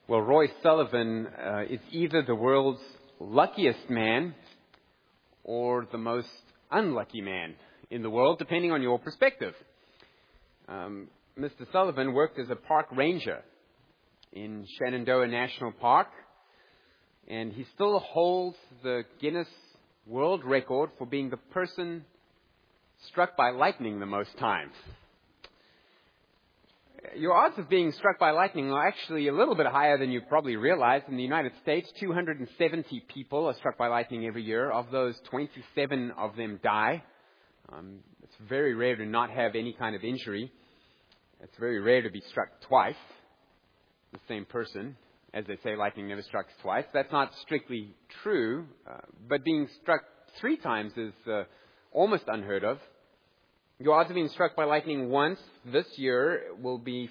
Well, Roy Sullivan is either the world's luckiest man or the most unlucky man in the world, depending on your perspective. Mr. Sullivan worked as a park ranger in Shenandoah National Park, and he still holds the Guinness World Record for being the person struck by lightning the most times. Your odds of being struck by lightning are actually a little bit higher than you probably realize. In the United States, 270 people are struck by lightning every year. Of those, 27 of them die. It's very rare to not have any kind of injury. It's very rare to be struck twice, the same person. As they say, lightning never strikes twice. That's not strictly true, but being struck 3 times is almost unheard of. Your odds of being struck by lightning once this year will be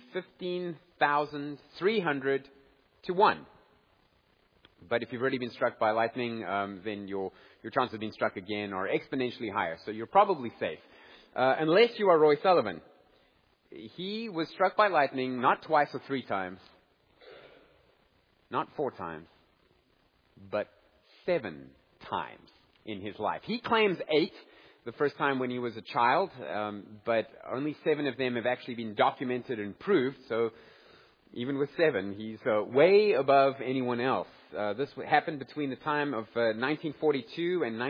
15,300 to 1. But if you've already been struck by lightning, then your chances of being struck again are exponentially higher. So you're probably safe. Unless you are Roy Sullivan. He was struck by lightning not twice or 3 times, not 4 times, but 7 times in his life. He claims 8. The first time when he was a child, but only 7 of them have actually been documented and proved. So even with 7, he's way above anyone else. This happened between the time of 1942 and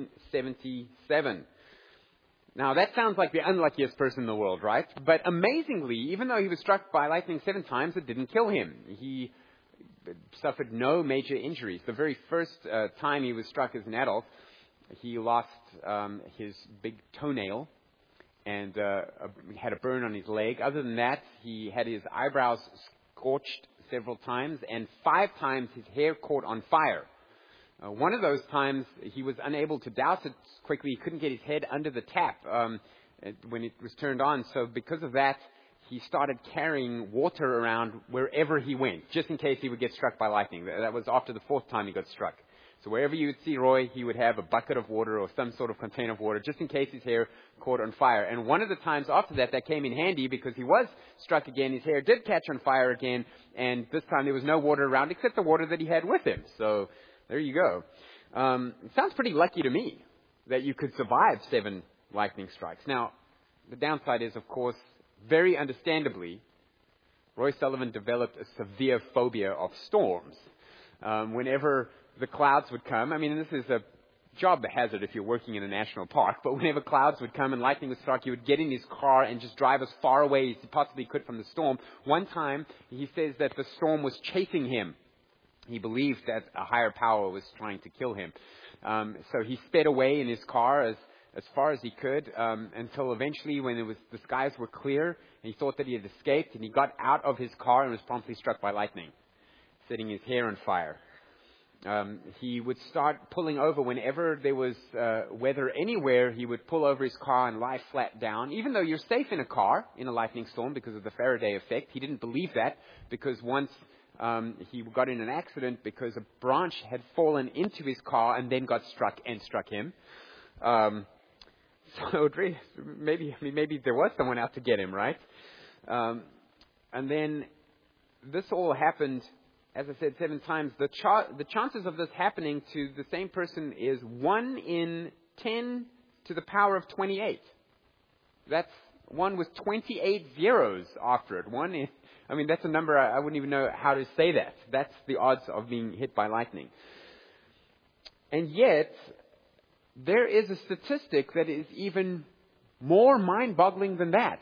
1977. Now, that sounds like the unluckiest person in the world, right? But amazingly, even though he was struck by lightning 7 times, it didn't kill him. He suffered no major injuries. The very first time he was struck as an adult, he lost his big toenail and had a burn on his leg. Other than that, he had his eyebrows scorched several times, and 5 times his hair caught on fire. One of those times, he was unable to douse it quickly. He couldn't get his head under the tap when it was turned on. So because of that, he started carrying water around wherever he went, just in case he would get struck by lightning. That was after the 4th time he got struck. So wherever you would see Roy, he would have a bucket of water or some sort of container of water, just in case his hair caught on fire. And one of the times after that, that came in handy because he was struck again. His hair did catch on fire again, and this time there was no water around except the water that he had with him. So there you go. It sounds pretty lucky to me that you could survive 7 lightning strikes. Now, the downside is, of course, very understandably, Roy Sullivan developed a severe phobia of storms. Whenever the clouds would come. I mean, this is a job hazard if you're working in a national park, but whenever clouds would come and lightning would strike, he would get in his car and just drive as far away as he possibly could from the storm. One time, he says that the storm was chasing him. He believed that a higher power was trying to kill him. So he sped away in his car as far as he could until eventually when the skies were clear and he thought that he had escaped, and he got out of his car and was promptly struck by lightning, setting his hair on fire. He would start pulling over whenever there was weather anywhere. He would pull over his car and lie flat down. Even though you're safe in a car in a lightning storm because of the Faraday effect, he didn't believe that because once he got in an accident because a branch had fallen into his car and then got struck him. So maybe there was someone out to get him, right? And then this all happened, as I said, 7 times. The chances of this happening to the same person is 1 in 10 to the power of 28. That's 1 with 28 zeros after it. That's a number I wouldn't even know how to say that. That's the odds of being hit by lightning. And yet, there is a statistic that is even more mind-boggling than that.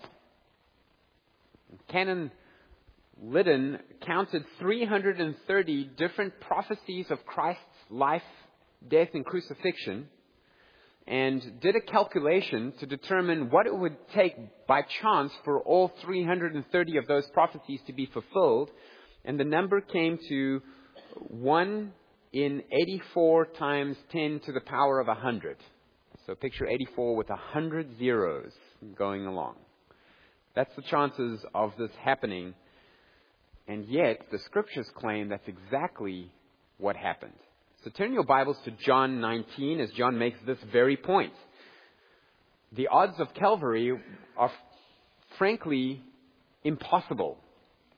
Canon Liddon counted 330 different prophecies of Christ's life, death, and crucifixion, and did a calculation to determine what it would take by chance for all 330 of those prophecies to be fulfilled. And the number came to 1 in 84 times 10 to the power of 100. So picture 84 with 100 zeros going along. That's the chances of this happening. And yet, the Scriptures claim that's exactly what happened. So turn your Bibles to John 19 as John makes this very point. The odds of Calvary are frankly impossible.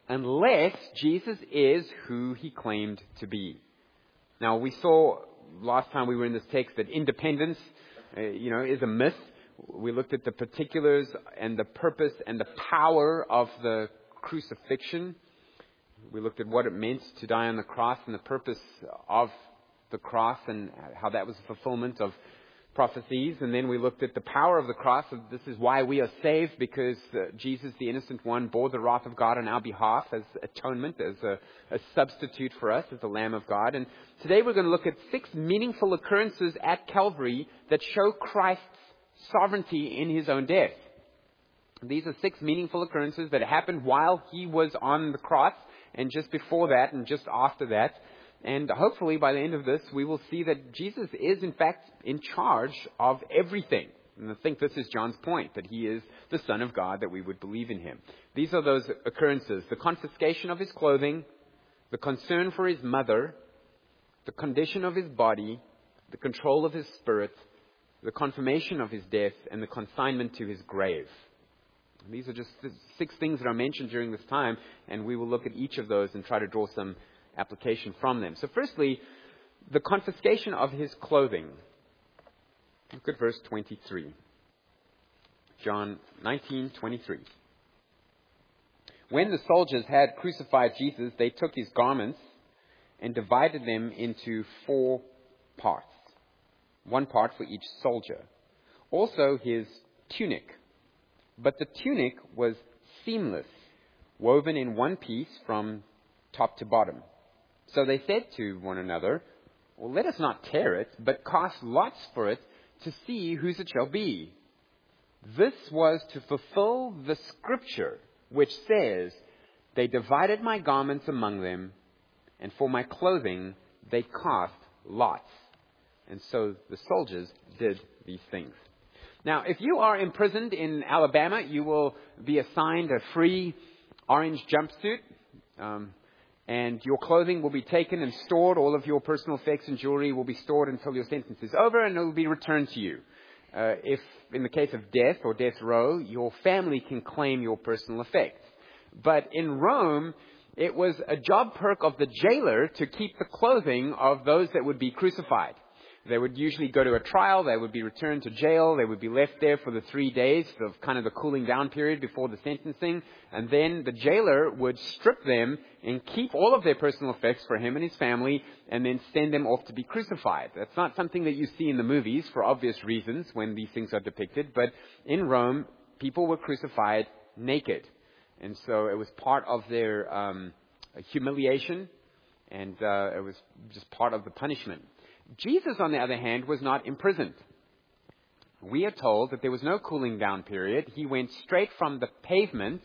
unless Jesus is who he claimed to be. Now, we saw last time we were in this text that independence, is a myth. We looked at the particulars and the purpose and the power of the crucifixion. We looked at what it meant to die on the cross and the purpose of the cross and how that was a fulfillment of prophecies. And then we looked at the power of the cross. This is why we are saved, because Jesus, the innocent one, bore the wrath of God on our behalf as atonement, as a substitute for us, as the Lamb of God. And today we're going to look at 6 meaningful occurrences at Calvary that show Christ's sovereignty in his own death. These are 6 meaningful occurrences that happened while he was on the cross, and just before that, and just after that. And hopefully by the end of this, we will see that Jesus is in fact in charge of everything. And I think this is John's point, that he is the Son of God, that we would believe in him. These are those occurrences: the confiscation of his clothing, the concern for his mother, the condition of his body, the control of his spirit, the confirmation of his death, and the consignment to his grave. These are just 6 things that are mentioned during this time, and we will look at each of those and try to draw some application from them. So firstly, the confiscation of his clothing. Look at verse 23. John 19:23. When the soldiers had crucified Jesus, they took his garments and divided them into 4 parts, 1 part for each soldier. Also his tunic. But the tunic was seamless, woven in one piece from top to bottom. So they said to one another, "Well, let us not tear it, but cast lots for it to see whose it shall be." This was to fulfill the scripture which says, "They divided my garments among them, and for my clothing they cast lots." And so the soldiers did these things. Now, if you are imprisoned in Alabama, you will be assigned a free orange jumpsuit, and your clothing will be taken and stored. All of your personal effects and jewelry will be stored until your sentence is over, and it will be returned to you. If, in the case of death or death row, your family can claim your personal effects. But in Rome, it was a job perk of the jailer to keep the clothing of those that would be crucified. They would usually go to a trial, they would be returned to jail, they would be left there for the 3 days of kind of the cooling down period before the sentencing, and then the jailer would strip them and keep all of their personal effects for him and his family, and then send them off to be crucified. That's not something that you see in the movies for obvious reasons when these things are depicted, but in Rome, people were crucified naked. And so it was part of their humiliation, and it was just part of the punishment. Jesus, on the other hand, was not imprisoned. We are told that there was no cooling down period. He went straight from the pavement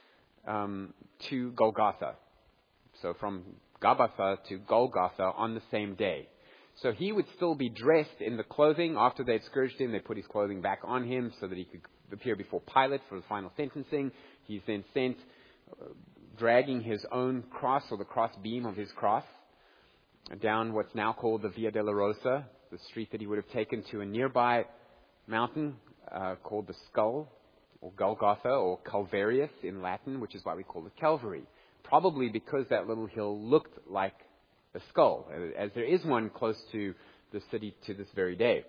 to Golgotha. So from Gabbatha to Golgotha on the same day. So he would still be dressed in the clothing. After they'd scourged him, they put his clothing back on him so that he could appear before Pilate for the final sentencing. He's then sent dragging his own cross, or the cross beam of his cross, down what's now called the Via Dolorosa, the street that he would have taken to a nearby mountain called the Skull, or Golgotha, or Calvarius in Latin, which is why we call it Calvary. Probably because that little hill looked like a skull, as there is one close to the city to this very day.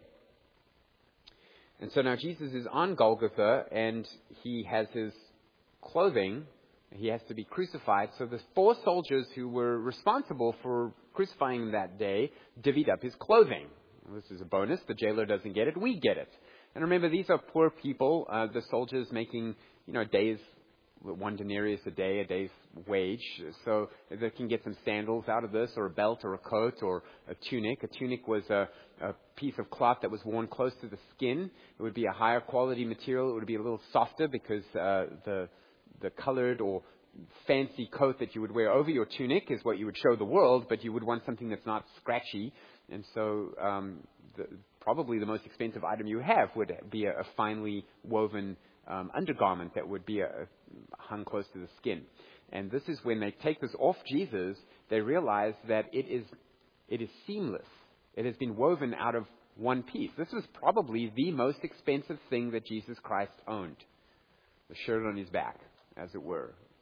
And so now Jesus is on Golgotha, and he has his clothing. He has to be crucified. So the 4 soldiers who were responsible for crucifying him that day divvied up his clothing. This is a bonus. The jailer doesn't get it. We get it. And remember, these are poor people. The soldiers making, a day's, 1 denarius a day, a day's wage. So they can get some sandals out of this, or a belt, or a coat, or a tunic. A tunic was a piece of cloth that was worn close to the skin. It would be a higher quality material. It would be a little softer because the colored or fancy coat that you would wear over your tunic is what you would show the world, but you would want something that's not scratchy. And so probably the most expensive item you have would be a finely woven undergarment that would be hung close to the skin. And this is when they take this off Jesus, they realize that it is seamless. It has been woven out of one piece. This was probably the most expensive thing that Jesus Christ owned. The shirt on his back, as it were.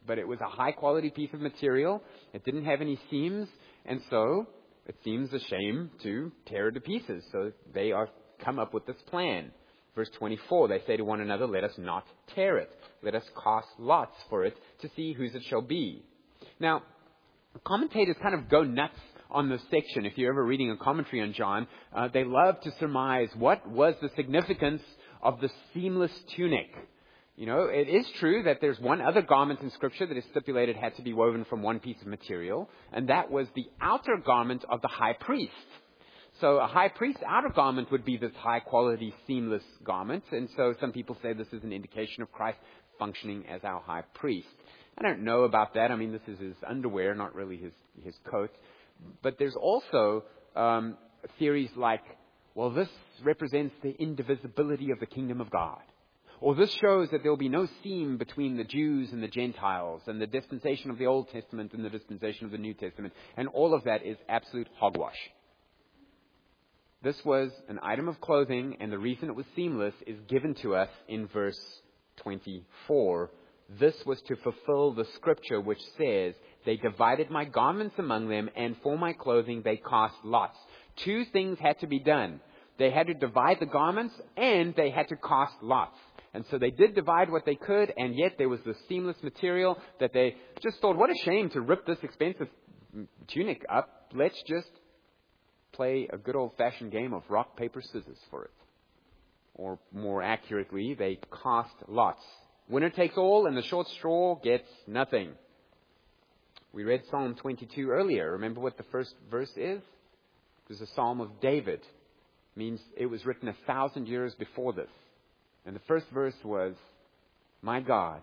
but it was a high-quality piece of material. It didn't have any seams, and so it seems a shame to tear it to pieces. So they come up with this plan. Verse 24, they say to one another, let us not tear it. Let us cast lots for it to see whose it shall be. Now, commentators kind of go nuts on this section. If you're ever reading a commentary on John, they love to surmise what was the significance of the seamless tunic. You know, it is true that there's one other garment in Scripture that is stipulated had to be woven from one piece of material, and that was the outer garment of the high priest. So a high priest's outer garment would be this high-quality, seamless garment, and so some people say this is an indication of Christ functioning as our high priest. I don't know about that. I mean, this is his underwear, not really his coat. But there's also theories like, well, this represents the indivisibility of the kingdom of God. Or this shows that there will be no seam between the Jews and the Gentiles, and the dispensation of the Old Testament and the dispensation of the New Testament. And all of that is absolute hogwash. This was an item of clothing, and the reason it was seamless is given to us in verse 24. This was to fulfill the scripture which says, they divided my garments among them, and for my clothing they cast lots. Two things had to be done. They had to divide the garments, and they had to cast lots. And so they did divide what they could, and yet there was this seamless material that they just thought, what a shame to rip this expensive tunic up. Let's just play a good old-fashioned game of rock, paper, scissors for it. Or more accurately, they cast lots. Winner takes all, and the short straw gets nothing. We read Psalm 22 earlier. Remember what the first verse is? It was a psalm of David. It means it was written 1,000 years before this. And the first verse was, my God,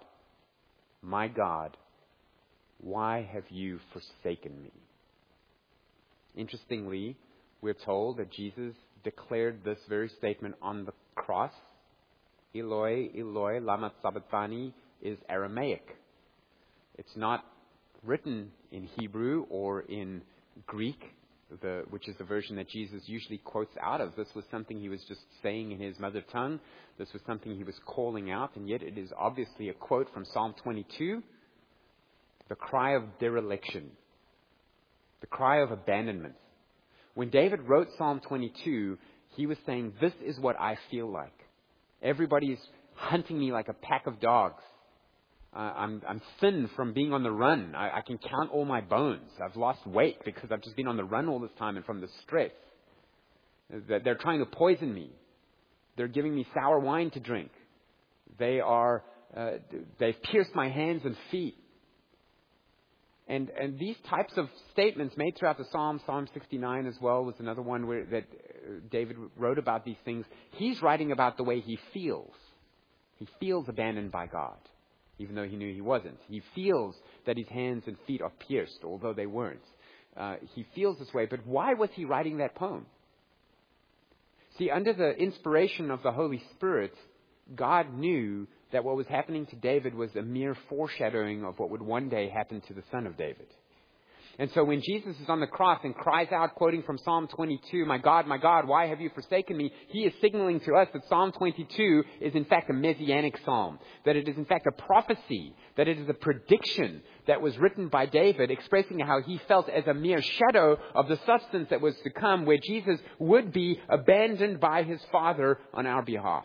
why have you forsaken me? Interestingly, we're told that Jesus declared this very statement on the cross. Eloi, Eloi, lama sabachthani is Aramaic. It's not written in Hebrew or in Greek, which is the version that Jesus usually quotes out of. This was something he was just saying in his mother tongue. This was something he was calling out, and yet it is obviously a quote from Psalm 22, the cry of dereliction, the cry of abandonment. When David wrote Psalm 22, he was saying, this is what I feel like. Everybody is hunting me like a pack of dogs. I'm thin from being on the run. I can count all my bones. I've lost weight because I've just been on the run all this time and from the stress. They're trying to poison me. They're giving me sour wine to drink. They've pierced my hands and feet. And these types of statements made throughout the Psalms, Psalm 69 as well was another one that David wrote about these things. He's writing about the way he feels. He feels abandoned by God, even though he knew he wasn't. He feels that his hands and feet are pierced, although they weren't. He feels this way, but why was he writing that poem? See, under the inspiration of the Holy Spirit, God knew that what was happening to David was a mere foreshadowing of what would one day happen to the son of David. And so when Jesus is on the cross and cries out, quoting from Psalm 22, my God, why have you forsaken me? He is signaling to us that Psalm 22 is in fact a messianic psalm, that it is in fact a prophecy, that it is a prediction that was written by David expressing how he felt as a mere shadow of the substance that was to come, where Jesus would be abandoned by his Father on our behalf.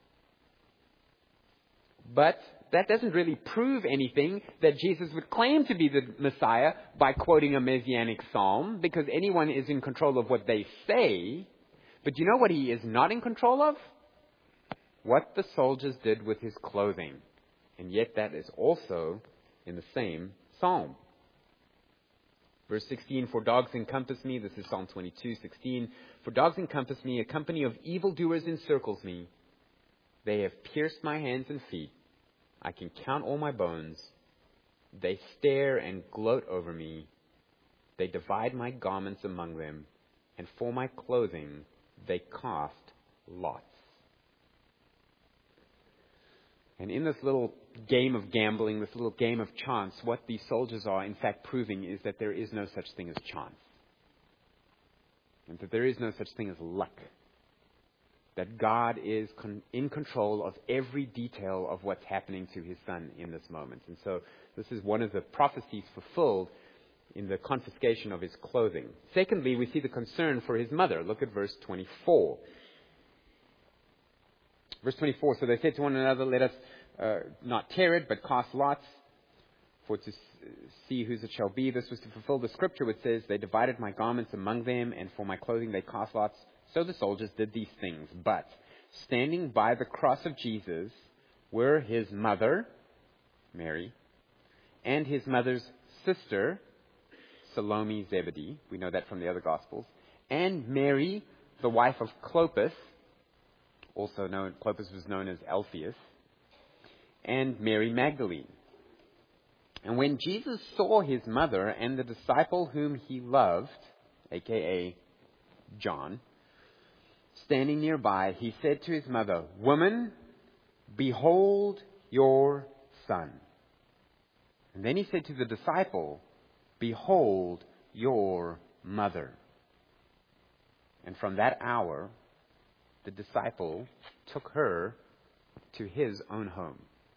But that doesn't really prove anything that Jesus would claim to be the Messiah by quoting a messianic psalm, because anyone is in control of what they say. But you know what he is not in control of? What the soldiers did with his clothing. And yet that is also in the same psalm. Verse 16, for dogs encompass me. This is Psalm 22:16. For dogs encompass me, a company of evildoers encircles me. They have pierced my hands and feet. I can count all my bones. They stare and gloat over me. They divide my garments among them, and for my clothing they cast lots. And in this little game of gambling, this little game of chance, what these soldiers are in fact proving is that there is no such thing as chance. And that there is no such thing as luck. that God is in control of every detail of what's happening to his son in this moment. And so this is one of the prophecies fulfilled in the confiscation of his clothing. Secondly, we see the concern for his mother. Look at verse 24. Verse 24, so they said to one another, let us not tear it, but cast lots for to see whose it shall be. This was to fulfill the scripture which says, they divided my garments among them, and for my clothing they cast lots. So the soldiers did these things. But standing by the cross of Jesus were his mother, Mary, and his mother's sister, Salome Zebedee. We know that from the other Gospels. And Mary, the wife of Clopas, also known, Clopas was known as Alphaeus, and Mary Magdalene. And when Jesus saw his mother and the disciple whom he loved, a.k.a. John, standing nearby, he said to his mother, Woman, behold your son. And then he said to the disciple, Behold your mother. And from that hour, the disciple took her to his own home.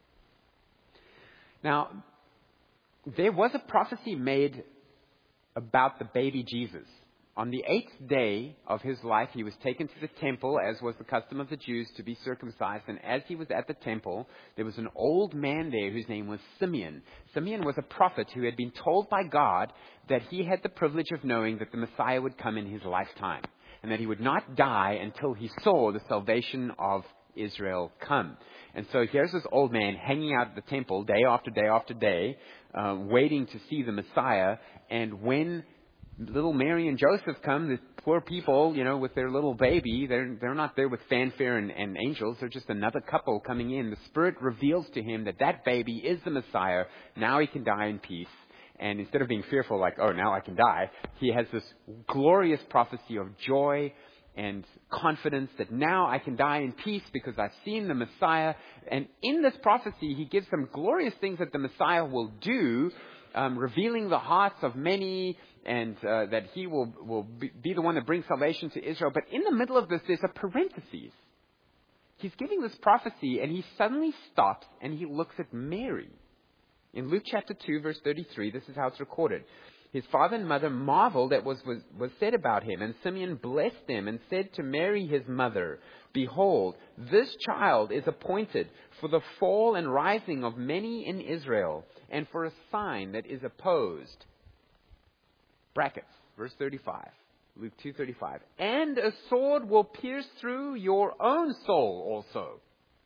Now, there was a prophecy made about the baby Jesus. On the 8th day of his life, he was taken to the temple, as was the custom of the Jews, to be circumcised. And as he was at the temple, there was an old man there whose name was Simeon. Simeon was a prophet who had been told by God that he had the privilege of knowing that the Messiah would come in his lifetime, and that he would not die until he saw the salvation of Israel come. And so here's this old man hanging out at the temple day after day after day, waiting to see the Messiah. And when little Mary and Joseph come, the poor people, with their little baby, they're not there with fanfare and angels. They're just another couple coming in. The Spirit reveals to him that baby is the Messiah. Now he can die in peace. And instead of being fearful, like, oh, now I can die, he has this glorious prophecy of joy and confidence that now I can die in peace because I've seen the Messiah. And in this prophecy, he gives some glorious things that the Messiah will do, revealing the hearts of many, and that he will be the one that brings salvation to Israel. But in the middle of this, there's a parenthesis. He's giving this prophecy, and he suddenly stops, and he looks at Mary. In Luke chapter 2, verse 33, this is how it's recorded. His father and mother marveled at what was said about him, and Simeon blessed them and said to Mary his mother, Behold, this child is appointed for the fall and rising of many in Israel, and for a sign that is opposed. Brackets, verse 35, Luke 2:35. And a sword will pierce through your own soul also,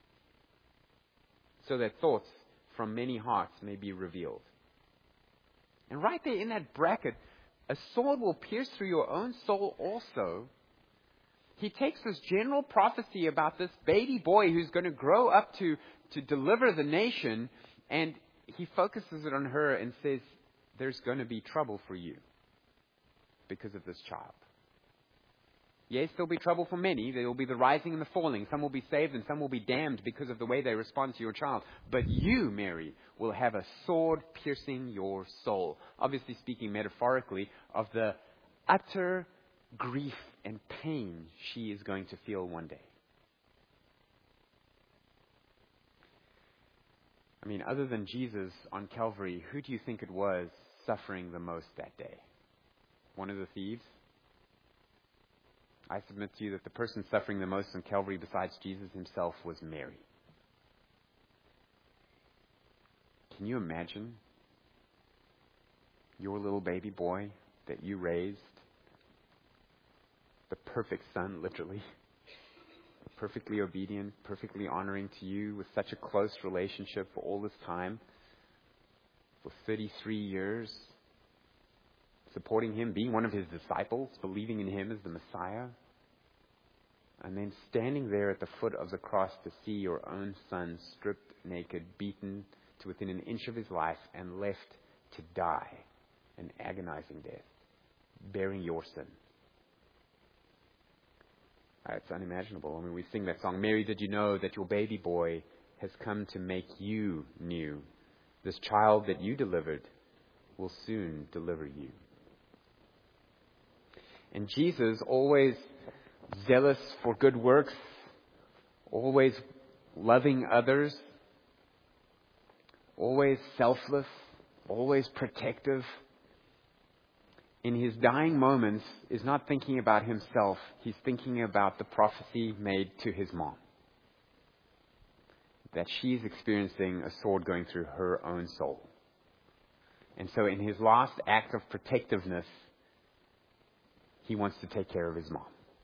so that thoughts from many hearts may be revealed. And right there in that bracket, a sword will pierce through your own soul also. He takes this general prophecy about this baby boy who's going to grow up to deliver the nation, and he focuses it on her and says, there's going to be trouble for you because of this child. Yes, there'll be trouble for many. There will be the rising and the falling. Some will be saved and some will be damned because of the way they respond to your child. But you, Mary, will have a sword piercing your soul. Obviously speaking metaphorically of the utter grief and pain she is going to feel one day. I mean, other than Jesus on Calvary, who do you think it was suffering the most that day? One of the thieves? I submit to you that the person suffering the most on Calvary besides Jesus himself was Mary. Can you imagine your little baby boy that you raised, the perfect son, literally, perfectly obedient, perfectly honoring to you, with such a close relationship for all this time, for 33 years, supporting him, being one of his disciples, believing in him as the Messiah, and then standing there at the foot of the cross to see your own son stripped naked, beaten to within an inch of his life, and left to die an agonizing death, bearing your sin. It's unimaginable. I mean, we sing that song, Mary, did you know that your baby boy has come to make you new? This child that you delivered will soon deliver you. And Jesus, always zealous for good works, always loving others, always selfless, always protective, in his dying moments is not thinking about himself. He's thinking about the prophecy made to his mom, that she's experiencing a sword going through her own soul. And so in his last act of protectiveness, he wants to take care of his mom.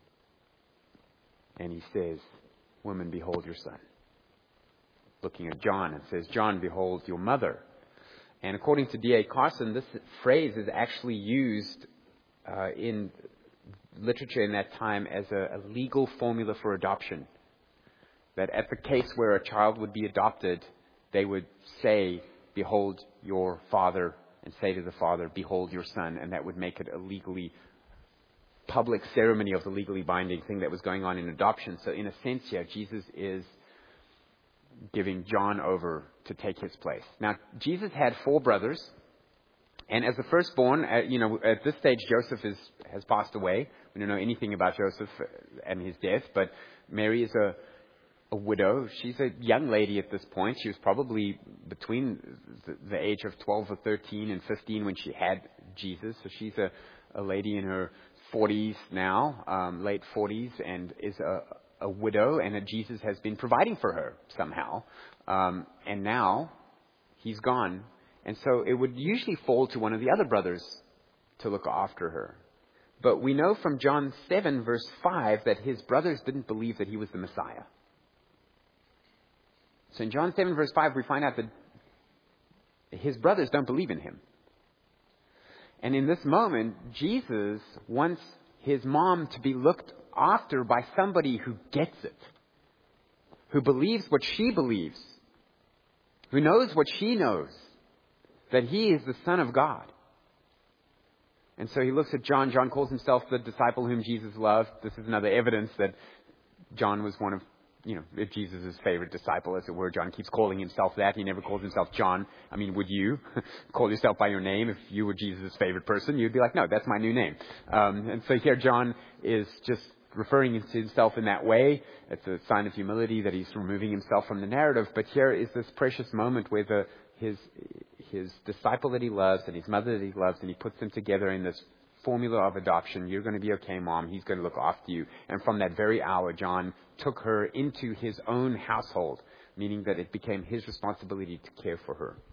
And he says, "Woman, behold your son." Looking at John and says, "John, behold your mother." And according to D.A. Carson, this phrase is actually used in literature in that time as a legal formula for adoption. That at the case where a child would be adopted, they would say, "Behold your father," and say to the father, "Behold your son," and that would make it a legally public ceremony of the legally binding thing that was going on in adoption. So in a sense here, Jesus is giving John over to take his place. Now, Jesus had 4 brothers, and as the firstborn, at this stage, Joseph has passed away. We don't know anything about Joseph and his death, but Mary is a widow. She's a young lady at this point. She was probably between the age of 12 or 13 and 15 when she had Jesus. So she's a lady in her 40s now, late 40s, and is a widow, and that Jesus has been providing for her somehow. And now he's gone. And so it would usually fall to one of the other brothers to look after her. But we know from John 7 verse 5 that his brothers didn't believe that he was the Messiah. So in John 7 verse 5 we find out that his brothers don't believe in him. And in this moment, Jesus wants his mom to be looked after by somebody who gets it, who believes what she believes, who knows what she knows, that he is the Son of God. And so he looks at John. John calls himself the disciple whom Jesus loved. This is another evidence that John was one of, Jesus' favorite disciple, as it were. John keeps calling himself that. He never calls himself John. I mean, would you call yourself by your name if you were Jesus' favorite person? You'd be like, no, that's my new name. And so here John is just referring to himself in that way. It's a sign of humility that he's removing himself from the narrative. But here is this precious moment where his disciple that he loves and his mother that he loves, and he puts them together in this formula of adoption. You're going to be okay, Mom. He's going to look after you. And from that very hour, John took her into his own household, meaning that it became his responsibility to care for her.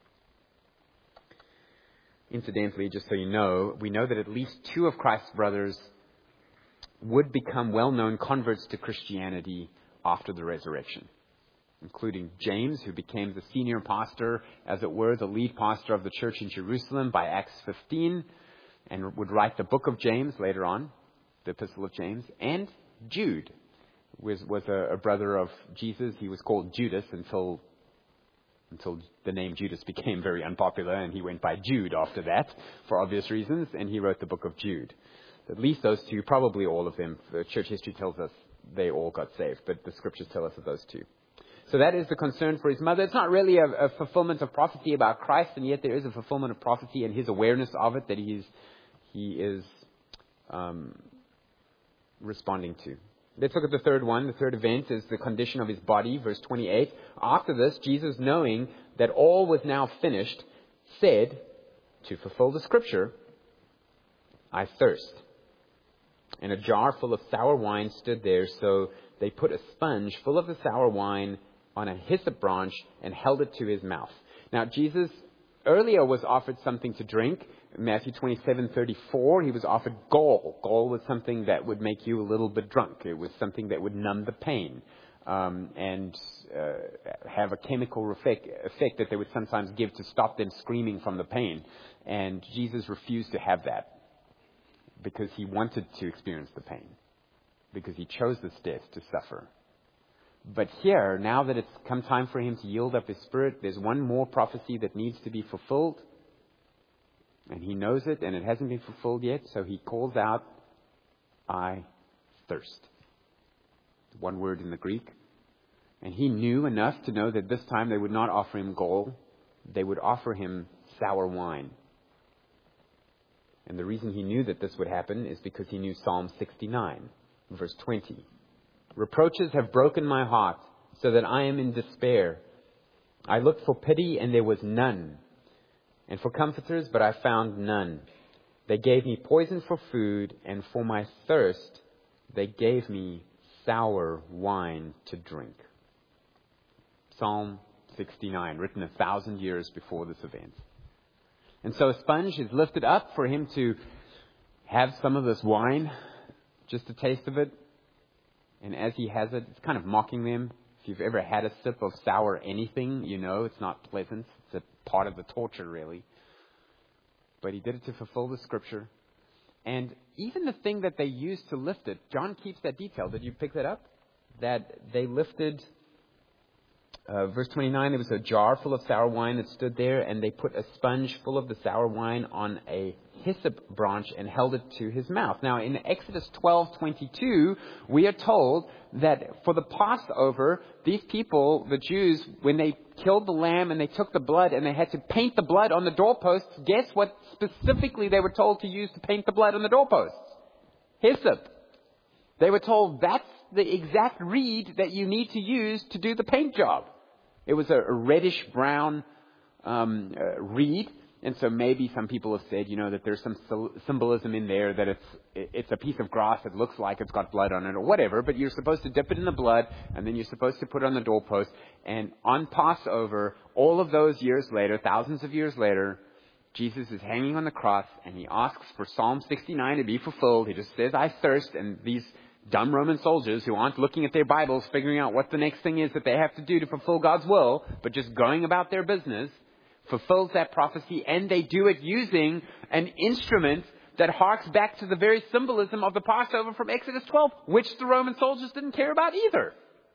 Incidentally, just so you know, we know that at least 2 of Christ's brothers would become well-known converts to Christianity after the resurrection, including James, who became the senior pastor, as it were, the lead pastor of the church in Jerusalem by Acts 15, and would write the book of James later on, the epistle of James. And Jude was a brother of Jesus. He was called Judas until the name Judas became very unpopular, and he went by Jude after that for obvious reasons, and he wrote the book of Jude. At least those 2, probably all of them. The church history tells us they all got saved, but the scriptures tell us of those 2. So that is the concern for his mother. It's not really a fulfillment of prophecy about Christ, and yet there is a fulfillment of prophecy and his awareness of it that he is responding to. Let's look at the third one. The third event is the condition of his body, verse 28. After this, Jesus, knowing that all was now finished, said, to fulfill the scripture, "I thirst." And a jar full of sour wine stood there, so they put a sponge full of the sour wine on a hyssop branch and held it to his mouth. Now, Jesus earlier was offered something to drink. In Matthew 27:34, he was offered gall. Gall was something that would make you a little bit drunk. It was something that would numb the pain and have a chemical effect that they would sometimes give to stop them screaming from the pain. And Jesus refused to have that because he wanted to experience the pain, because he chose this death to suffer. But here, now that it's come time for him to yield up his spirit, there's one more prophecy that needs to be fulfilled. And he knows it, and it hasn't been fulfilled yet, so he calls out, "I thirst." One word in the Greek. And he knew enough to know that this time they would not offer him gall. They would offer him sour wine. And the reason he knew that this would happen is because he knew Psalm 69, verse 20. Reproaches have broken my heart, so that I am in despair. I looked for pity, and there was none, and for comforters, but I found none. They gave me poison for food, and for my thirst they gave me sour wine to drink. Psalm 69, written 1,000 years before this event. And so a sponge is lifted up for him to have some of this wine, just a taste of it. And as he has it, it's kind of mocking them. If you've ever had a sip of sour anything, you know it's not pleasant. It's a part of the torture, really. But he did it to fulfill the scripture. And even the thing that they used to lift it, John keeps that detail. Did you pick that up? That they lifted, verse 29, there was a jar full of sour wine that stood there, and they put a sponge full of the sour wine on a hyssop branch and held it to his mouth. Now, in Exodus 12:22, we are told that for the Passover, these people, the Jews, when they killed the lamb and they took the blood and they had to paint the blood on the doorposts, guess what specifically they were told to use to paint the blood on the doorposts? Hyssop. They were told that's the exact reed that you need to use to do the paint job. It was a reddish brown reed. And so maybe some people have said, that there's some symbolism in there, that it's a piece of grass that looks like it's got blood on it or whatever. But you're supposed to dip it in the blood, and then you're supposed to put it on the doorpost. And on Passover, all of those years later, thousands of years later, Jesus is hanging on the cross, and he asks for Psalm 69 to be fulfilled. He just says, I thirst. And these dumb Roman soldiers who aren't looking at their Bibles, figuring out what the next thing is that they have to do to fulfill God's will, but just going about their business, fulfills that prophecy, and they do it using an instrument that harks back to the very symbolism of the Passover from Exodus 12, which the Roman soldiers didn't care about either.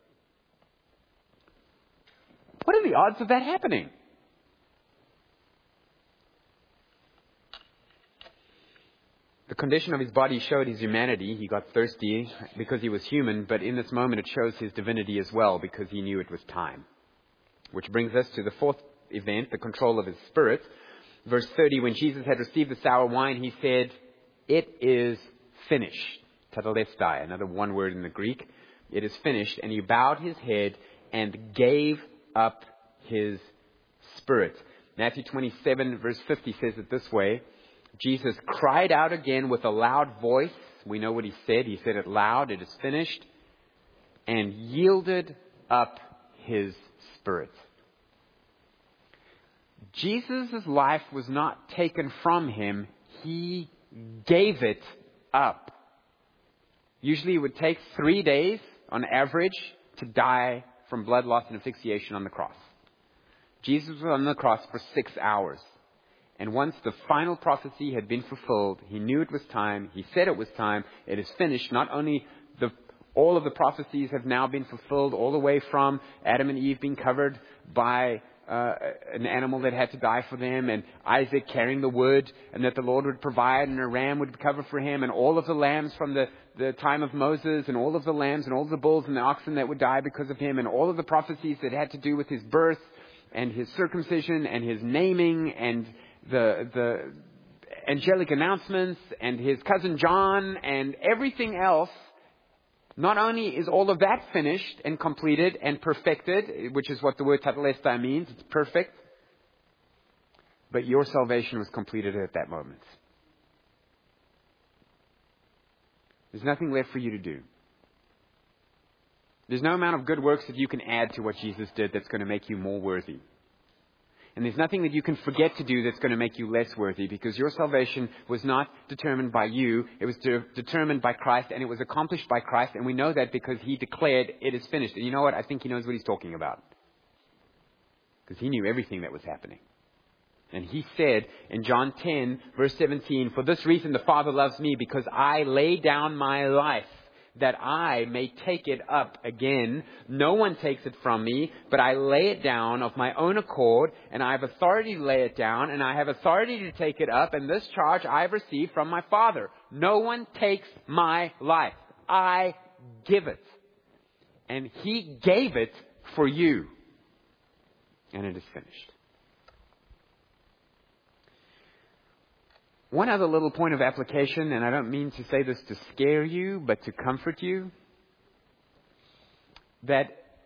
What are the odds of that happening? The condition of his body showed his humanity. He got thirsty because he was human, but in this moment it shows his divinity as well, because he knew it was time. Which brings us to the fourth event, the control of his spirit. Verse 30, when Jesus had received the sour wine, he said, it is finished. Tetelestai, another one word in the Greek. It is finished. And he bowed his head and gave up his spirit. Matthew 27 verse 50 says it this way. Jesus cried out again with a loud voice. We know what he said. He said it loud. It is finished. And yielded up his spirit. Jesus' life was not taken from him. He gave it up. Usually it would take 3 days on average to die from blood loss and asphyxiation on the cross. Jesus was on the cross for 6 hours. And once the final prophecy had been fulfilled, he knew it was time. He said it was time. It is finished. Not only all of the prophecies have now been fulfilled, all the way from Adam and Eve being covered by an animal that had to die for them, and Isaac carrying the wood, and that the Lord would provide, and a ram would cover for him, and all of the lambs from the time of Moses, and all of the lambs, and all of the bulls and the oxen that would die because of him, and all of the prophecies that had to do with his birth, and his circumcision, and his naming, and the angelic announcements, and his cousin John, and everything else. Not only is all of that finished and completed and perfected, which is what the word tetelestai means, it's perfect, but your salvation was completed at that moment. There's nothing left for you to do. There's no amount of good works that you can add to what Jesus did that's going to make you more worthy. And there's nothing that you can forget to do that's going to make you less worthy, because your salvation was not determined by you. It was determined by Christ, and it was accomplished by Christ. And we know that because he declared it is finished. And you know what? I think he knows what he's talking about, because he knew everything that was happening. And he said in John 10, verse 17, for this reason the Father loves me, because I lay down my life, that I may take it up again. No one takes it from me, but I lay it down of my own accord, and I have authority to lay it down, and I have authority to take it up, and this charge I have received from my Father. No one takes my life. I give it. And he gave it for you. And it is finished. One other little point of application, and I don't mean to say this to scare you, but to comfort you. that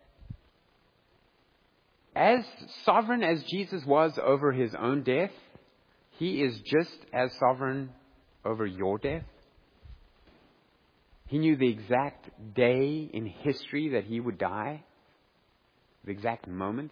as sovereign as Jesus was over his own death, he is just as sovereign over your death. He knew the exact day in history that he would die, the exact moment.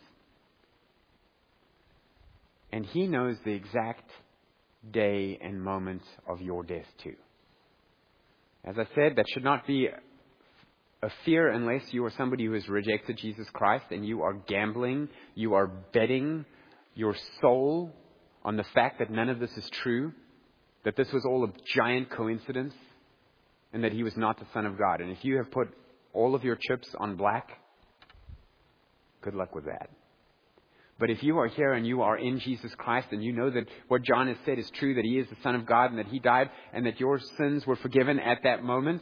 And he knows the exact day and moment of your death too. As I said, that should not be a fear unless you are somebody who has rejected Jesus Christ and you are gambling, you are betting your soul on the fact that none of this is true, that this was all a giant coincidence, and that he was not the Son of God. And if you have put all of your chips on black, good luck with that. But if you are here and you are in Jesus Christ and you know that what John has said is true, that he is the Son of God and that he died and that your sins were forgiven at that moment,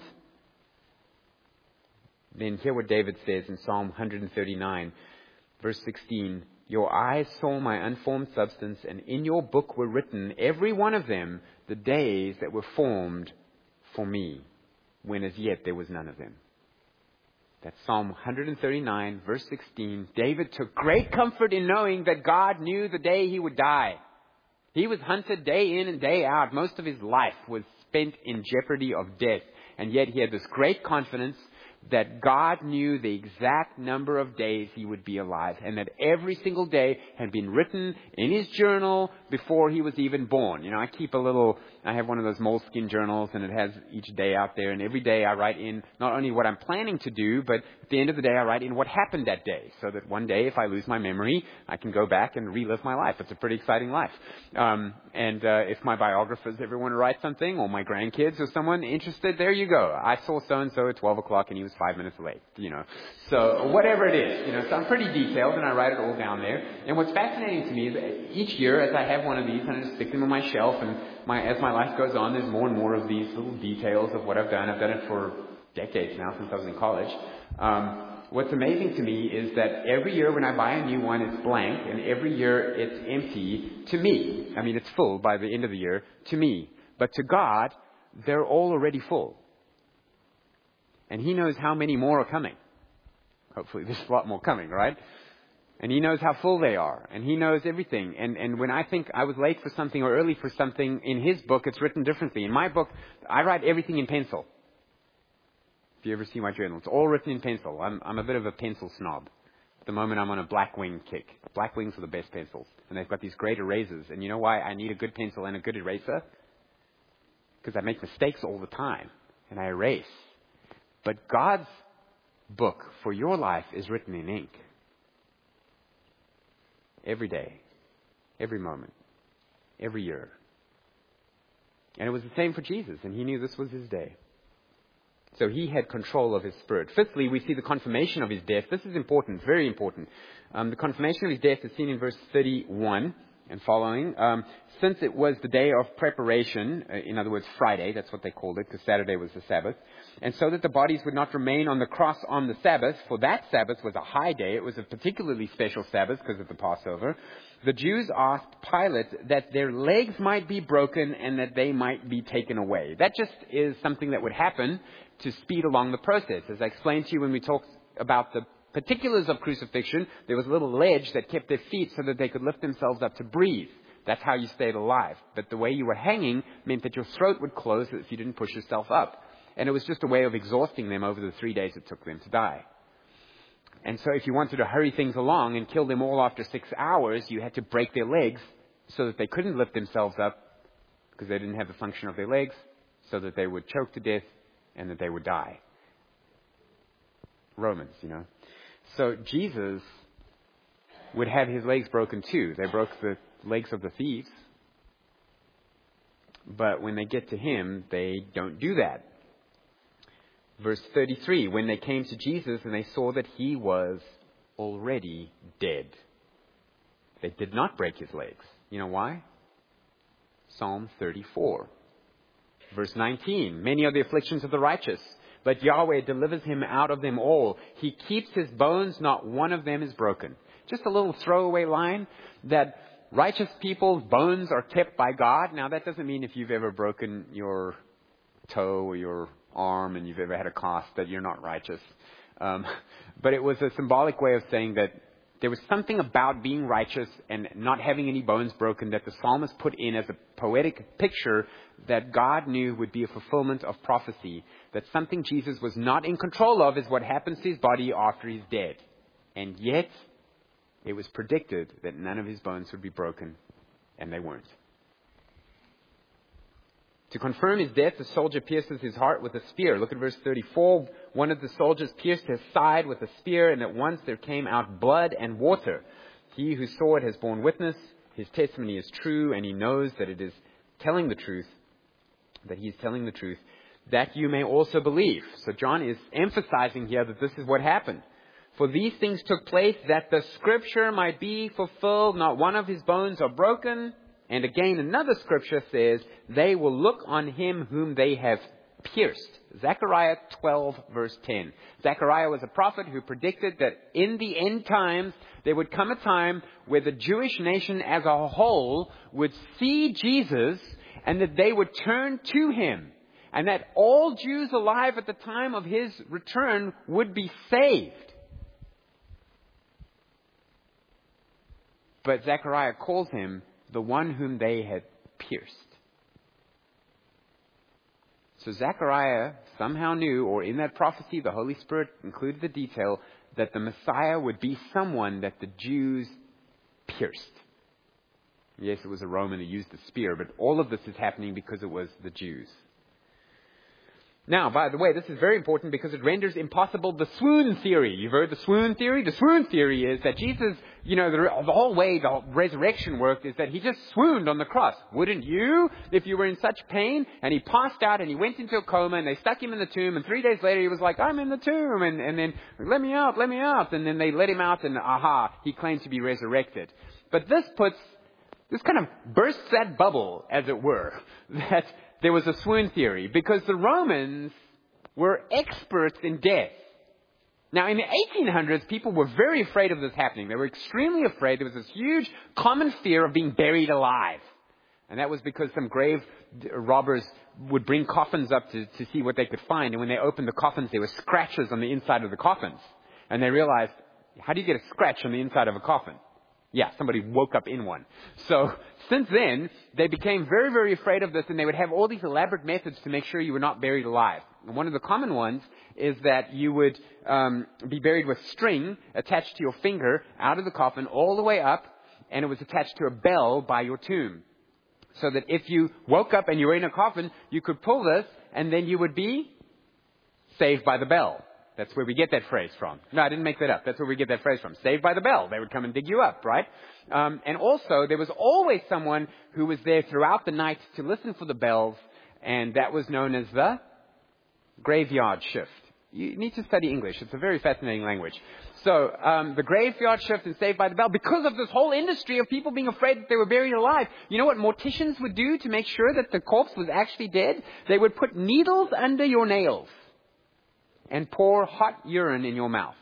then hear what David says in Psalm 139, verse 16. Your eyes saw my unformed substance, and in your book were written, every one of them, the days that were formed for me, when as yet there was none of them. That's Psalm 139, verse 16. David took great comfort in knowing that God knew the day he would die. He was hunted day in and day out. Most of his life was spent in jeopardy of death. And yet he had this great confidence that God knew the exact number of days he would be alive, and that every single day had been written in his journal before he was even born. You know, I have one of those moleskin journals, and it has each day out there, and every day I write in not only what I'm planning to do, but at the end of the day I write in what happened that day, so that one day if I lose my memory, I can go back and relive my life. It's a pretty exciting life. If my biographers ever want to write something, or my grandkids or someone interested, there you go. I saw so-and-so at 12 o'clock and he was 5 minutes late, So whatever it is, so I'm pretty detailed and I write it all down there. And what's fascinating to me is that each year as I have one of these, I just stick them on my shelf, and as my life goes on, there's more and more of these little details of what I've done. I've done it for decades now, since I was in college. What's amazing to me is that every year when I buy a new one, it's blank, and every year it's empty to me. I mean, it's full by the end of the year to me. But to God, they're all already full. And he knows how many more are coming. Hopefully there's a lot more coming, right? And he knows how full they are. And he knows everything. And when I think I was late for something or early for something, in his book, it's written differently. In my book, I write everything in pencil. If you ever see my journal, it's all written in pencil. I'm a bit of a pencil snob. At the moment, I'm on a Blackwing kick. Blackwings are the best pencils. And they've got these great erasers. And you know why I need a good pencil and a good eraser? Because I make mistakes all the time. And I erase. But God's book for your life is written in ink. Every day. Every moment. Every year. And it was the same for Jesus. And he knew this was his day. So he had control of his spirit. Fifthly, we see the confirmation of his death. This is important, very important. The confirmation of his death is seen in verse 31 and following. Since it was the day of preparation, in other words, Friday, that's what they called it, because Saturday was the Sabbath, and so that the bodies would not remain on the cross on the Sabbath, for that Sabbath was a high day. It was a particularly special Sabbath because of the Passover. The Jews asked Pilate that their legs might be broken and that they might be taken away. That just is something that would happen to speed along the process. As I explained to you when we talked about the particulars of crucifixion, there was a little ledge that kept their feet so that they could lift themselves up to breathe. That's how you stayed alive. But the way you were hanging meant that your throat would close if you didn't push yourself up. And it was just a way of exhausting them over the 3 days it took them to die. And so if you wanted to hurry things along and kill them all after 6 hours, you had to break their legs so that they couldn't lift themselves up because they didn't have the function of their legs, so that they would choke to death and that they would die. Romans, So Jesus would have his legs broken too. They broke the legs of the thieves. But when they get to him, they don't do that. Verse 33, when they came to Jesus and they saw that he was already dead, they did not break his legs. You know why? Psalm 34. Verse 19, many are the afflictions of the righteous, but Yahweh delivers him out of them all. He keeps his bones, not one of them is broken. Just a little throwaway line that righteous people's bones are kept by God. Now that doesn't mean if you've ever broken your toe or your arm and you've ever had a cast that you're not righteous. But it was a symbolic way of saying that there was something about being righteous and not having any bones broken that the psalmist put in as a poetic picture that God knew would be a fulfillment of prophecy, that something Jesus was not in control of is what happens to his body after he's dead. And yet, it was predicted that none of his bones would be broken, and they weren't. To confirm his death, the soldier pierces his heart with a spear. Look at verse 34. One of the soldiers pierced his side with a spear, and at once there came out blood and water. He who saw it has borne witness. His testimony is true, and he knows that it is telling the truth, that he is telling the truth, that you may also believe. So John is emphasizing here that this is what happened. For these things took place that the scripture might be fulfilled. Not one of his bones are broken. And again, another scripture says, they will look on him whom they have pierced. Zechariah 12, verse 10. Zechariah was a prophet who predicted that in the end times, there would come a time where the Jewish nation as a whole would see Jesus and that they would turn to him. And that all Jews alive at the time of his return would be saved. But Zechariah calls him the one whom they had pierced. So Zechariah somehow knew, or in that prophecy, the Holy Spirit included the detail, that the Messiah would be someone that the Jews pierced. Yes, it was a Roman who used the spear, but all of this is happening because it was the Jews. Now, by the way, this is very important because it renders impossible the swoon theory. You've heard the swoon theory? The swoon theory is that Jesus, the whole way the resurrection worked is that he just swooned on the cross. Wouldn't you, if you were in such pain? And he passed out and he went into a coma and they stuck him in the tomb. And 3 days later he was like, I'm in the tomb. And then, let me out. And then they let him out and he claimed to be resurrected. But this kind of bursts that bubble, as it were, that there was a swoon theory, because the Romans were experts in death. Now, in the 1800s, people were very afraid of this happening. They were extremely afraid. There was this huge common fear of being buried alive. And that was because some grave robbers would bring coffins up to see what they could find. And when they opened the coffins, there were scratches on the inside of the coffins. And they realized, how do you get a scratch on the inside of a coffin? Yeah, somebody woke up in one. So since then, they became very, very afraid of this, and they would have all these elaborate methods to make sure you were not buried alive. And one of the common ones is that you would be buried with string attached to your finger out of the coffin all the way up, and it was attached to a bell by your tomb. So that if you woke up and you were in a coffin, you could pull this, and then you would be saved by the bell. That's where we get that phrase from. No, I didn't make that up. That's where we get that phrase from. Saved by the bell. They would come and dig you up, right? And also, there was always someone who was there throughout the night to listen for the bells, and that was known as the graveyard shift. You need to study English. It's a very fascinating language. So, the graveyard shift and Saved by the Bell, because of this whole industry of people being afraid that they were buried alive. You know what morticians would do to make sure that the corpse was actually dead? They would put needles under your nails and pour hot urine in your mouth.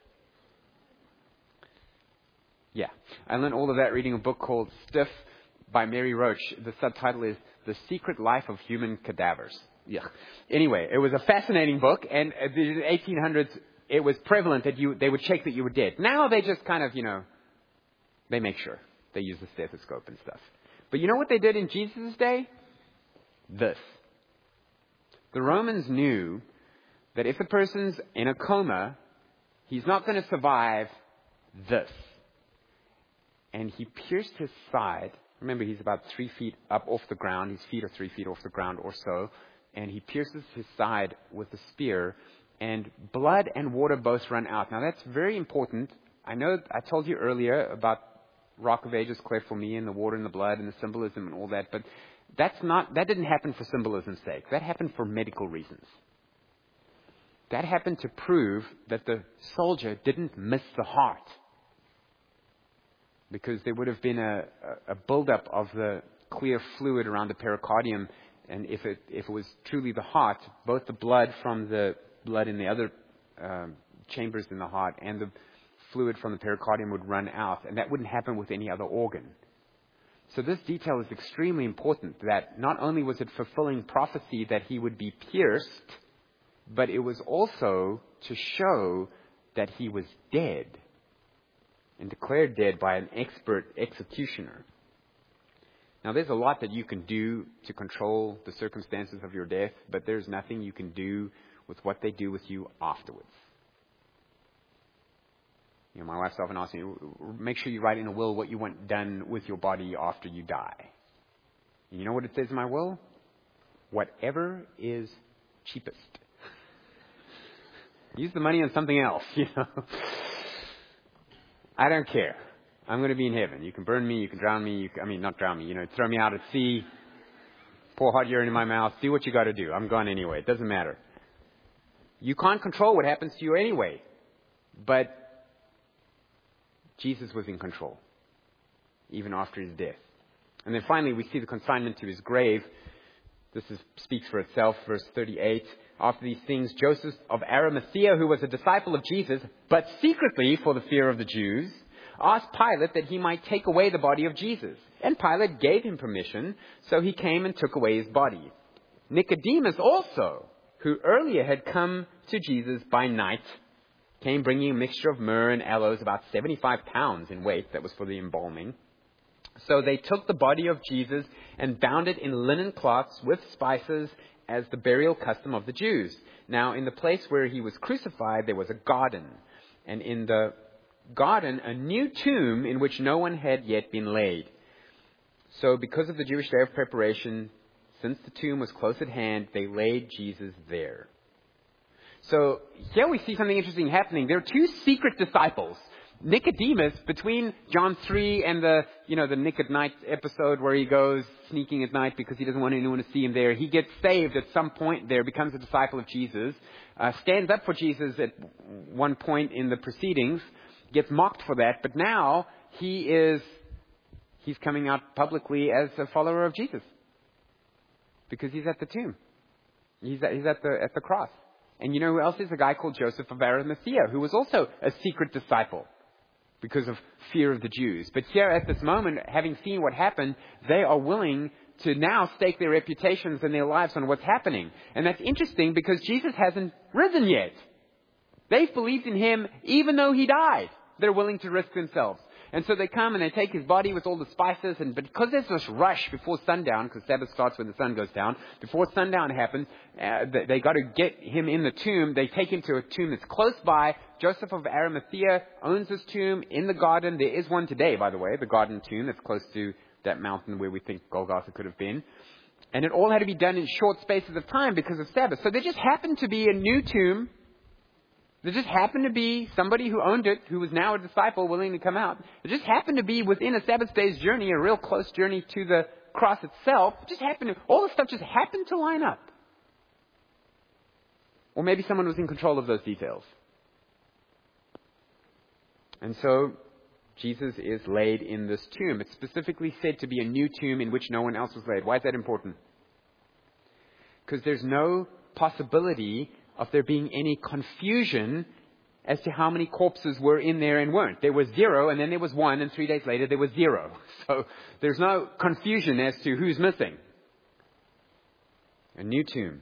Yeah. I learned all of that reading a book called Stiff by Mary Roach. The subtitle is The Secret Life of Human Cadavers. Yeah. Anyway, it was a fascinating book, and in the 1800s, it was prevalent that they would check that you were dead. Now they just kind of, they make sure. They use the stethoscope and stuff. But you know what they did in Jesus' day? This. The Romans knew that if a person's in a coma, he's not going to survive this. And he pierced his side. Remember, he's about 3 feet up off the ground. His feet are 3 feet off the ground or so. And he pierces his side with a spear. And blood and water both run out. Now, that's very important. I know I told you earlier about Rock of Ages cleft for me and the water and the blood and the symbolism and all that. But that didn't happen for symbolism's sake. That happened for medical reasons. That happened to prove that the soldier didn't miss the heart. Because there would have been a buildup of the clear fluid around the pericardium. And if it was truly the heart, both the blood from the blood in the other chambers in the heart and the fluid from the pericardium would run out. And that wouldn't happen with any other organ. So this detail is extremely important, that not only was it fulfilling prophecy that he would be pierced, but it was also to show that he was dead and declared dead by an expert executioner. Now, there's a lot that you can do to control the circumstances of your death, but there's nothing you can do with what they do with you afterwards. You know, my wife's often asking me, make sure you write in a will what you want done with your body after you die. And you know what it says in my will? Whatever is cheapest. Use the money on something else, you know. I don't care. I'm going to be in heaven. You can burn me, you can drown me, not drown me, throw me out at sea, pour hot urine in my mouth, do what you got to do. I'm gone anyway. It doesn't matter. You can't control what happens to you anyway. But Jesus was in control, even after his death. And then finally, we see the consignment to his grave. This speaks for itself, verse 38. After these things, Joseph of Arimathea, who was a disciple of Jesus, but secretly for the fear of the Jews, asked Pilate that he might take away the body of Jesus. And Pilate gave him permission, so he came and took away his body. Nicodemus also, who earlier had come to Jesus by night, came bringing a mixture of myrrh and aloes, about 75 pounds in weight, that was for the embalming. So they took the body of Jesus and bound it in linen cloths with spices, as the burial custom of the Jews. Now, in the place where he was crucified, there was a garden. And in the garden, a new tomb in which no one had yet been laid. So because of the Jewish day of preparation, since the tomb was close at hand, they laid Jesus there. So here we see something interesting happening. There are two secret disciples. Nicodemus, between John 3 and the Nick at Night episode where he goes sneaking at night because he doesn't want anyone to see him there. He gets saved at some point there, becomes a disciple of Jesus, stands up for Jesus at one point in the proceedings, gets mocked for that, but now he's coming out publicly as a follower of Jesus because he's at the tomb. He's at the cross. And you know who else is? A guy called Joseph of Arimathea, who was also a secret disciple because of fear of the Jews. But here at this moment, having seen what happened, they are willing to now stake their reputations and their lives on what's happening. And that's interesting because Jesus hasn't risen yet. They've believed in him even though he died. They're willing to risk themselves. And so they come and they take his body with all the spices, but because there's this rush before sundown, because Sabbath starts when the sun goes down, before sundown happens, they got to get him in the tomb. They take him to a tomb that's close by. Joseph of Arimathea owns this tomb in the garden. There is one today, by the way, the garden tomb that's close to that mountain where we think Golgotha could have been. And it all had to be done in short spaces of time because of Sabbath. So there just happened to be a new tomb. There just happened to be somebody who owned it, who was now a disciple willing to come out. It just happened to be within a Sabbath day's journey, a real close journey to the cross itself. It just happened all the stuff just happened to line up. Or maybe someone was in control of those details. And so Jesus is laid in this tomb. It's specifically said to be a new tomb in which no one else was laid. Why is that important? Because there's no possibility of there being any confusion as to how many corpses were in there and weren't. There was 0, and then there was 1, and 3 days later there was 0. So there's no confusion as to who's missing. A new tomb.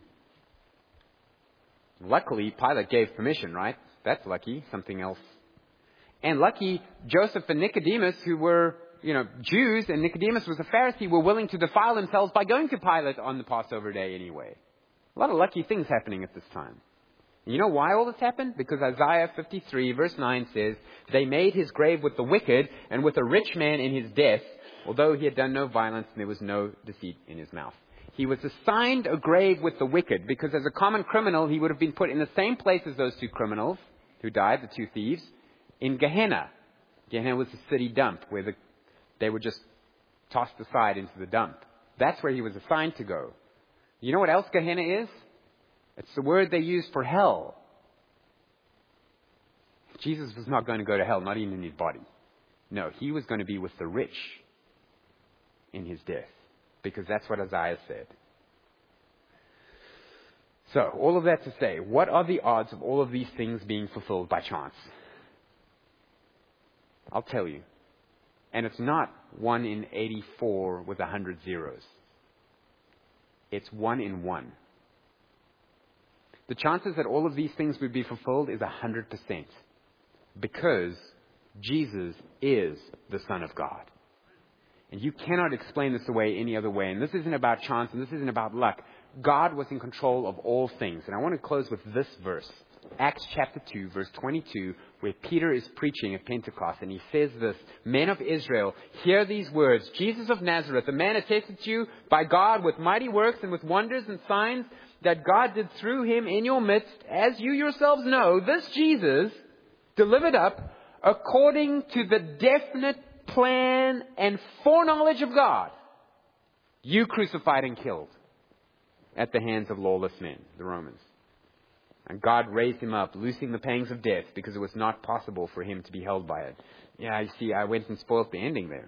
Luckily, Pilate gave permission, right? That's lucky. Something else. And lucky, Joseph and Nicodemus, who were, Jews, and Nicodemus was a Pharisee, were willing to defile themselves by going to Pilate on the Passover day anyway. A lot of lucky things happening at this time. And you know why all this happened? Because Isaiah 53 verse 9 says, they made his grave with the wicked and with a rich man in his death, although he had done no violence and there was no deceit in his mouth. He was assigned a grave with the wicked because as a common criminal, he would have been put in the same place as those two criminals who died, the two thieves, in Gehenna. Gehenna was the city dump where they were just tossed aside into the dump. That's where he was assigned to go. You know what else Gehenna is? It's the word they use for hell. Jesus was not going to go to hell, not even in his body. No, he was going to be with the rich in his death, because that's what Isaiah said. So, all of that to say, what are the odds of all of these things being fulfilled by chance? I'll tell you. And it's not 1 in 84 with 100 zeros. It's 1 in 1. the chances that all of these things would be fulfilled is 100%. Because Jesus is the Son of God. And you cannot explain this away any other way. And this isn't about chance and this isn't about luck. God was in control of all things. And I want to close with this verse. Acts chapter 2, verse 22, where Peter is preaching at Pentecost. And he says this, "Men of Israel, hear these words. Jesus of Nazareth, a man attested to you by God with mighty works and with wonders and signs that God did through him in your midst, as you yourselves know, this Jesus delivered up according to the definite plan and foreknowledge of God, you crucified and killed at the hands of lawless men," the Romans. "And God raised him up, loosing the pangs of death, because it was not possible for him to be held by it." Yeah, you see, I went and spoiled the ending there.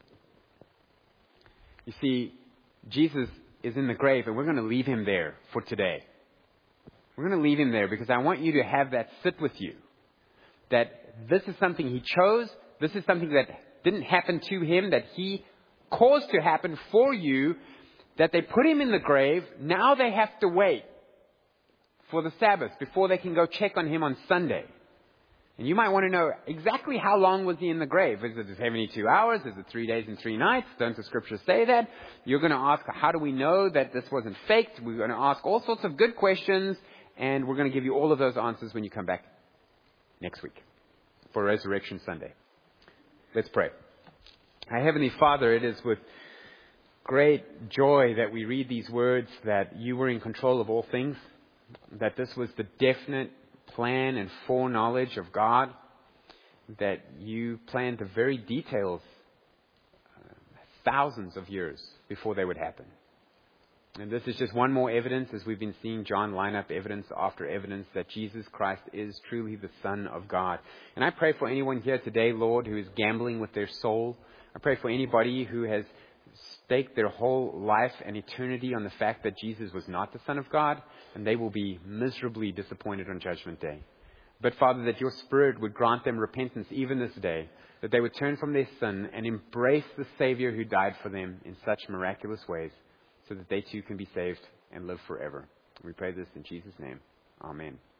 You see, Jesus is in the grave, and we're going to leave him there for today. We're going to leave him there because I want you to have that sit with you. That this is something he chose. This is something that didn't happen to him, that he caused to happen for you, that they put him in the grave. Now they have to wait for the Sabbath before they can go check on him on Sunday. And you might want to know exactly how long was he in the grave. Is it 72 hours? Is it 3 days and 3 nights? Don't the scriptures say that? You're going to ask, how do we know that this wasn't faked? We're going to ask all sorts of good questions, and we're going to give you all of those answers when you come back next week for Resurrection Sunday. Let's pray. Our Heavenly Father, it is with great joy that we read these words that you were in control of all things, that this was the definite plan and foreknowledge of God, that you planned the very details thousands of years before they would happen. And this is just one more evidence, as we've been seeing John line up evidence after evidence, that Jesus Christ is truly the Son of God. And I pray for anyone here today, Lord, who is gambling with their soul. I pray for anybody who has staked their whole life and eternity on the fact that Jesus was not the Son of God, and they will be miserably disappointed on Judgment Day. But Father, that your Spirit would grant them repentance even this day, that they would turn from their sin and embrace the Savior who died for them in such miraculous ways, so that they too can be saved and live forever. We pray this in Jesus' name. Amen.